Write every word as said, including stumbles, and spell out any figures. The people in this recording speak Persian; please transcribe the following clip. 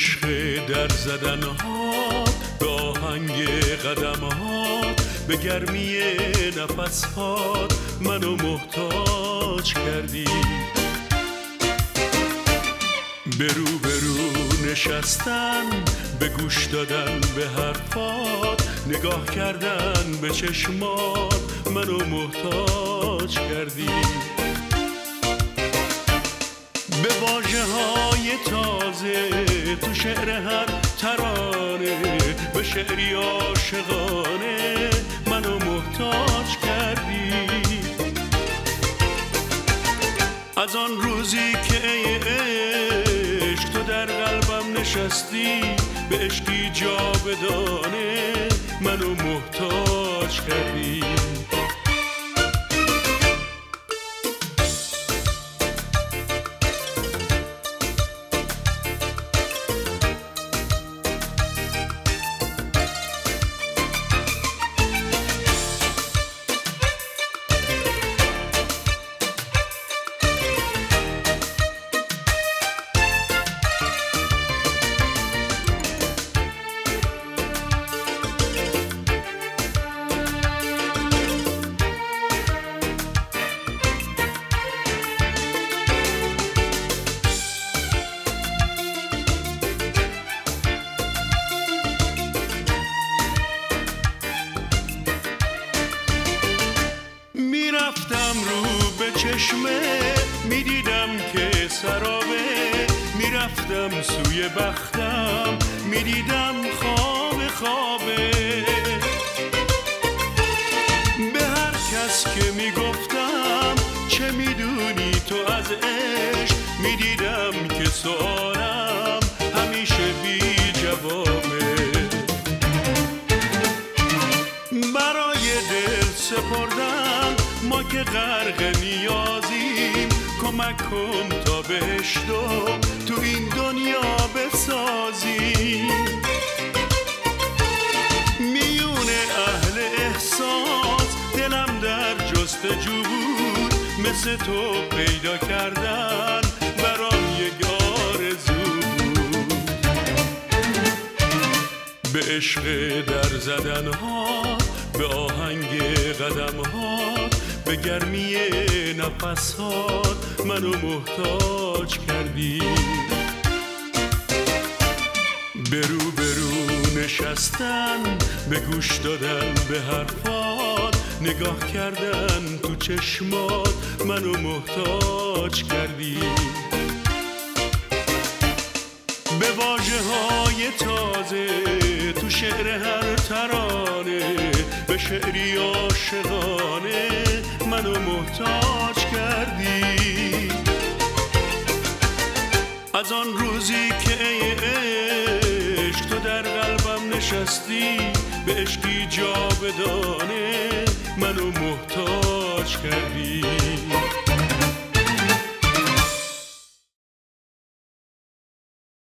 عشق در زدنهات، به آهنگ قدمهات، به گرمی نفسهات منو محتاج کردی. برو برو نشستن، به گوش دادن به حرفات، نگاه کردن به چشمات منو محتاج کردی. به واژه های تازه تو شعر هر ترانه، به شعری عاشقانه منو محتاج کردی. از آن روزی که ای عشق تو در قلبم نشستی، به عشقی جاودانه منو محتاج کردی. میرفتم رو به چشمه، میدیدم که سرابه، میرفتم سوی بختم، میدیدم خواب خوابه. به هر کس که میگفتم چه میدونی تو از عشق، میدیدم که سوالم همیشه بی جوابه. برای دل سپردم ما که غرق نیازیم، کمک کن تا بهشتو تو این دنیا بسازیم. میون اهل احساس دلم در جستجو بود، مثل تو پیدا کردن برام یک آرزو بود. به عشق در زدنهات، به آهنگ قدمهات، به گرمی نفسهات منو محتاج کردی. برو برو نشستن، به گوش دادن به حرفات، نگاه کردن تو چشمات منو محتاج کردی. به واژه های تازه تو شعر هر ترانه، به شعری عاشقانه منو محتاج کردی. از آن روزی که ای عشق تو در قلبم نشستی، به عشقی جاودانه منو محتاج کردی.